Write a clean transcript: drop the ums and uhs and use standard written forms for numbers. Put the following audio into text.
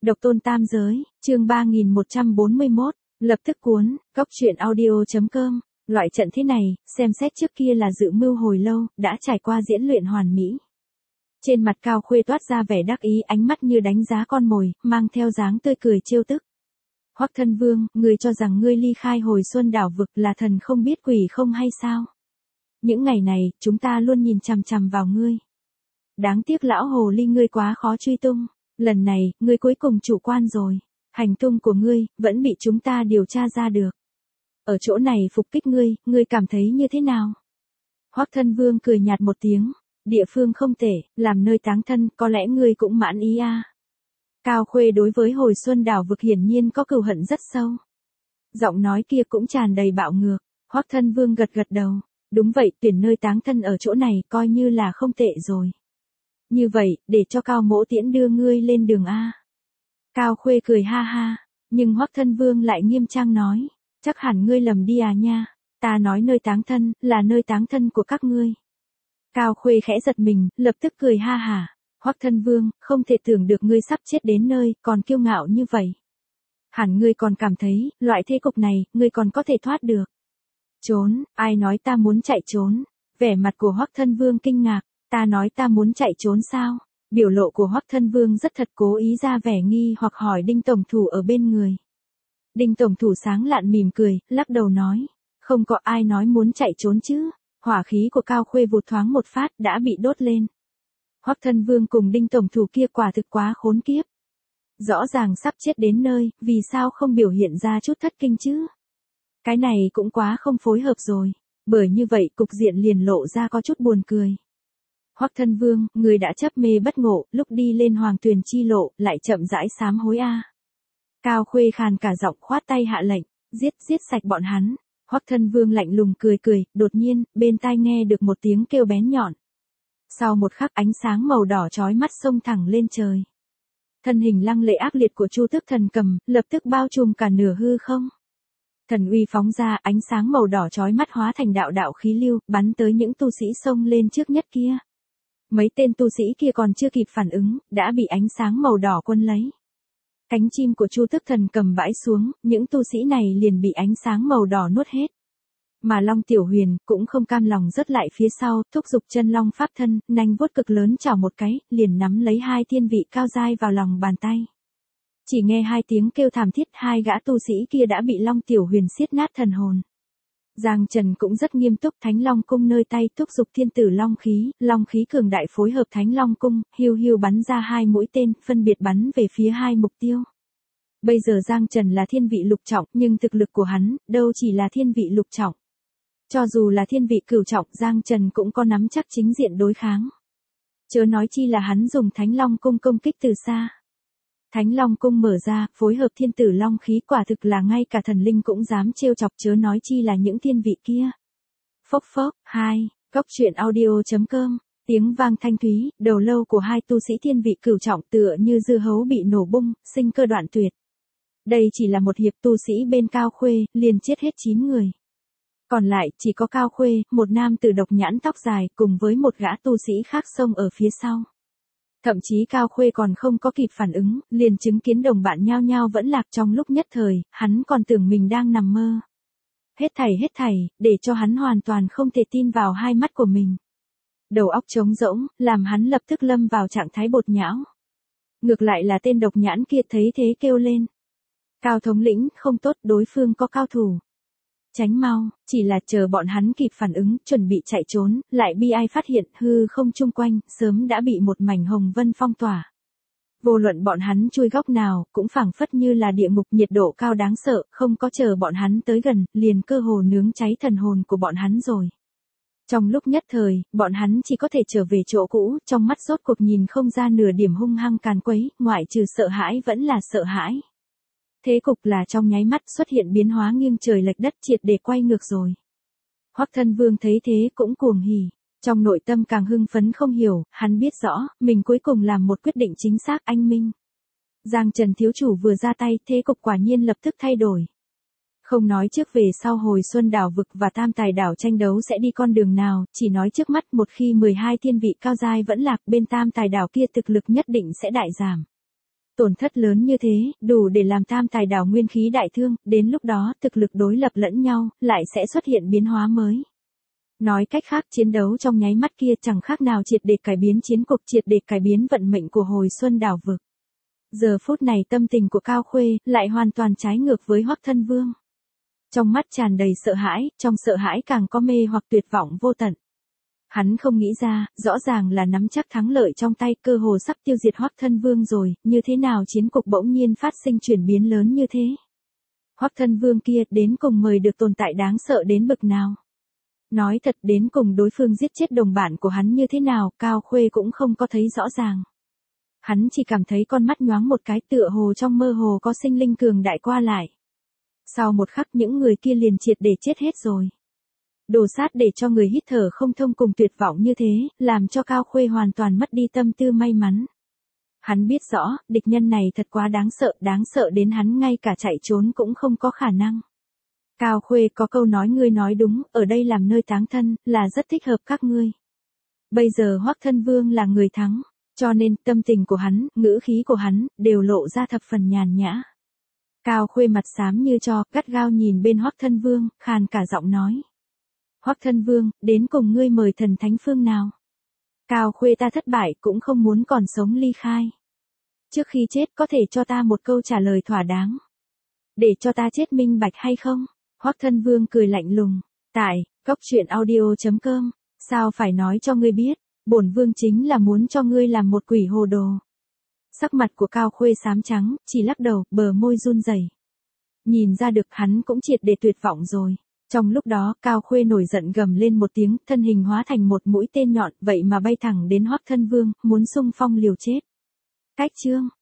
Độc tôn tam giới, chương 3141, lập tức cuốn, cóc truyện audio.com, loại trận thế này, xem xét trước kia là dự mưu hồi lâu, đã trải qua diễn luyện hoàn mỹ. Trên mặt Cao Khuê toát ra vẻ đắc ý, ánh mắt như đánh giá con mồi, mang theo dáng tươi cười trêu tức. Hoắc thân vương, ngươi cho rằng ngươi ly khai Hồi Xuân đảo vực là thần không biết quỷ không hay sao? Những ngày này, chúng ta luôn nhìn chằm chằm vào ngươi. Đáng tiếc lão hồ ly ngươi quá khó truy tung. Lần này, ngươi cuối cùng chủ quan rồi. Hành tung của ngươi, vẫn bị chúng ta điều tra ra được. Ở chỗ này phục kích ngươi cảm thấy như thế nào? Hoắc thân vương cười nhạt một tiếng. Địa phương không tệ, làm nơi táng thân, có lẽ ngươi cũng mãn ý à. Cao Khuê đối với Hồi Xuân đảo vực hiển nhiên có cừu hận rất sâu. Giọng nói kia cũng tràn đầy bạo ngược. Hoắc thân vương gật gật đầu. Đúng vậy, tuyển nơi táng thân ở chỗ này coi như là không tệ rồi. Như vậy, để cho Cao mỗ tiễn đưa ngươi lên đường A. Cao Khuê cười ha ha, nhưng Hoắc thân vương lại nghiêm trang nói, chắc hẳn ngươi lầm đi à nha, ta nói nơi táng thân, là nơi táng thân của các ngươi. Cao Khuê khẽ giật mình, lập tức cười ha hả, Hoắc thân vương, không thể tưởng được ngươi sắp chết đến nơi, còn kiêu ngạo như vậy. Hẳn ngươi còn cảm thấy, loại thế cục này, ngươi còn có thể thoát được. Trốn, ai nói ta muốn chạy trốn? Vẻ mặt của Hoắc thân vương kinh ngạc. Ta nói ta muốn chạy trốn sao? Biểu lộ của Hoắc thân vương rất thật, cố ý ra vẻ nghi hoặc hỏi Đinh tổng thủ ở bên người. Đinh tổng thủ sáng lạn mỉm cười, lắc đầu nói, không có ai nói muốn chạy trốn chứ. Hỏa khí của Cao Khuê vụt thoáng một phát đã bị đốt lên. Hoắc thân vương cùng Đinh tổng thủ kia quả thực quá khốn kiếp. Rõ ràng sắp chết đến nơi, vì sao không biểu hiện ra chút thất kinh chứ? Cái này cũng quá không phối hợp rồi. Bởi như vậy cục diện liền lộ ra có chút buồn cười. Hoắc thân vương, người đã chấp mê bất ngộ, lúc đi lên hoàng tuyền chi lộ, lại chậm rãi sám hối a. Cao Khuê khàn cả giọng khoát tay hạ lệnh, giết sạch bọn hắn. Hoắc thân vương lạnh lùng cười, đột nhiên, bên tai nghe được một tiếng kêu bén nhọn. Sau một khắc ánh sáng màu đỏ chói mắt xông thẳng lên trời. Thân hình lăng lệ ác liệt của Chu Tước Thần Cầm, lập tức bao trùm cả nửa hư không. Thần uy phóng ra, ánh sáng màu đỏ chói mắt hóa thành đạo đạo khí lưu, bắn tới những tu sĩ xông lên trước nhất kia. Mấy tên tu sĩ kia còn chưa kịp phản ứng, đã bị ánh sáng màu đỏ quân lấy. Cánh chim của Chu Tước Thần Cầm bãi xuống, những tu sĩ này liền bị ánh sáng màu đỏ nuốt hết. Mà Long Tiểu Huyền cũng không cam lòng rớt lại phía sau, thúc giục chân long pháp thân, nanh vuốt cực lớn chảo một cái, liền nắm lấy hai thiên vị cao giai vào lòng bàn tay. Chỉ nghe hai tiếng kêu thảm thiết, hai gã tu sĩ kia đã bị Long Tiểu Huyền xiết nát thần hồn. Giang Trần cũng rất nghiêm túc, Thánh Long cung nơi tay thúc giục thiên tử long khí cường đại phối hợp Thánh Long cung, hiu bắn ra hai mũi tên, phân biệt bắn về phía hai mục tiêu. Bây giờ Giang Trần là thiên vị lục trọng, nhưng thực lực của hắn, đâu chỉ là thiên vị lục trọng. Cho dù là thiên vị cửu trọng, Giang Trần cũng có nắm chắc chính diện đối kháng. Chớ nói chi là hắn dùng Thánh Long cung công kích từ xa. Thánh Long cung mở ra, phối hợp thiên tử long khí, quả thực là ngay cả thần linh cũng dám trêu chọc, chớ nói chi là những thiên vị kia. Phốc phốc, cóc truyện audio.com, tiếng vang thanh thúy, đầu lâu của hai tu sĩ thiên vị cửu trọng tựa như dưa hấu bị nổ bung, sinh cơ đoạn tuyệt. Đây chỉ là một hiệp, tu sĩ bên Cao Khuê, liền chết hết 9 người. Còn lại, chỉ có Cao Khuê, một nam tử độc nhãn tóc dài, cùng với một gã tu sĩ khác xông ở phía sau. Thậm chí Cao Khuê còn không có kịp phản ứng, liền chứng kiến đồng bạn nhao nhao vẫn lạc, trong lúc nhất thời, hắn còn tưởng mình đang nằm mơ. Hết thảy, để cho hắn hoàn toàn không thể tin vào hai mắt của mình. Đầu óc trống rỗng, làm hắn lập tức lâm vào trạng thái bột nhão. Ngược lại là tên độc nhãn kia thấy thế kêu lên. Cao thống lĩnh, không tốt, đối phương có cao thủ. Tránh mau, chỉ là chờ bọn hắn kịp phản ứng, chuẩn bị chạy trốn, lại bi ai phát hiện hư không chung quanh, sớm đã bị một mảnh hồng vân phong tỏa. Vô luận bọn hắn chui góc nào, cũng phảng phất như là địa ngục, nhiệt độ cao đáng sợ, không có chờ bọn hắn tới gần, liền cơ hồ nướng cháy thần hồn của bọn hắn rồi. Trong lúc nhất thời, bọn hắn chỉ có thể trở về chỗ cũ, trong mắt rốt cuộc nhìn không ra nửa điểm hung hăng càn quấy, ngoại trừ sợ hãi vẫn là sợ hãi. Thế cục là trong nháy mắt xuất hiện biến hóa nghiêng trời lệch đất, triệt để quay ngược rồi. Hoắc thân vương thấy thế cũng cuồng hỉ, trong nội tâm càng hưng phấn không hiểu, hắn biết rõ, mình cuối cùng làm một quyết định chính xác, anh minh. Giang Trần thiếu chủ vừa ra tay, thế cục quả nhiên lập tức thay đổi. Không nói trước về sau Hồi Xuân đảo vực và Tam Tài đảo tranh đấu sẽ đi con đường nào, chỉ nói trước mắt, một khi 12 thiên vị cao giai vẫn lạc, bên Tam Tài đảo kia thực lực nhất định sẽ đại giảm. Tổn thất lớn như thế, đủ để làm tam tài đảo nguyên khí đại thương, đến lúc đó thực lực đối lập lẫn nhau, lại sẽ xuất hiện biến hóa mới. Nói cách khác, chiến đấu trong nháy mắt kia chẳng khác nào triệt để cải biến chiến cục, triệt để cải biến vận mệnh của hồi xuân đảo vực. Giờ phút này tâm tình của Cao Khuê lại hoàn toàn trái ngược với Hoắc Thân Vương. Trong mắt tràn đầy sợ hãi, trong sợ hãi càng có mê hoặc tuyệt vọng vô tận. Hắn không nghĩ ra, rõ ràng là nắm chắc thắng lợi trong tay, cơ hồ sắp tiêu diệt Hoắc Thân Vương rồi, như thế nào chiến cục bỗng nhiên phát sinh chuyển biến lớn như thế. Hoắc Thân Vương kia đến cùng mời được tồn tại đáng sợ đến bực nào. Nói thật, đến cùng đối phương giết chết đồng bạn của hắn như thế nào, Cao Khuê cũng không có thấy rõ ràng. Hắn chỉ cảm thấy con mắt nhoáng một cái, tựa hồ trong mơ hồ có sinh linh cường đại qua lại. Sau một khắc những người kia liền triệt để chết hết rồi. Đồ sát để cho người hít thở không thông cùng tuyệt vọng như thế, làm cho Cao Khuê hoàn toàn mất đi tâm tư may mắn. Hắn biết rõ, địch nhân này thật quá đáng sợ đến hắn ngay cả chạy trốn cũng không có khả năng. Cao Khuê, có câu nói ngươi nói đúng, ở đây làm nơi táng thân, là rất thích hợp các ngươi. Bây giờ Hoắc Thân Vương là người thắng, cho nên tâm tình của hắn, ngữ khí của hắn, đều lộ ra thập phần nhàn nhã. Cao Khuê mặt xám như tro, gắt gao nhìn bên Hoắc Thân Vương, khàn cả giọng nói. Hoắc Thân Vương, đến cùng ngươi mời thần thánh phương nào? Cao Khuê, ta thất bại, cũng không muốn còn sống ly khai. Trước khi chết có thể cho ta một câu trả lời thỏa đáng. Để cho ta chết minh bạch hay không? Hoắc Thân Vương cười lạnh lùng. Tại, goctruyện.audio.com, sao phải nói cho ngươi biết, bổn vương chính là muốn cho ngươi làm một quỷ hồ đồ. Sắc mặt của Cao Khuê xám trắng, chỉ lắc đầu, bờ môi run rẩy. Nhìn ra được hắn cũng triệt để tuyệt vọng rồi. Trong lúc đó, Cao Khuê nổi giận gầm lên một tiếng, thân hình hóa thành một mũi tên nhọn, vậy mà bay thẳng đến Hoắc Thân Vương, muốn xung phong liều chết. Cách chương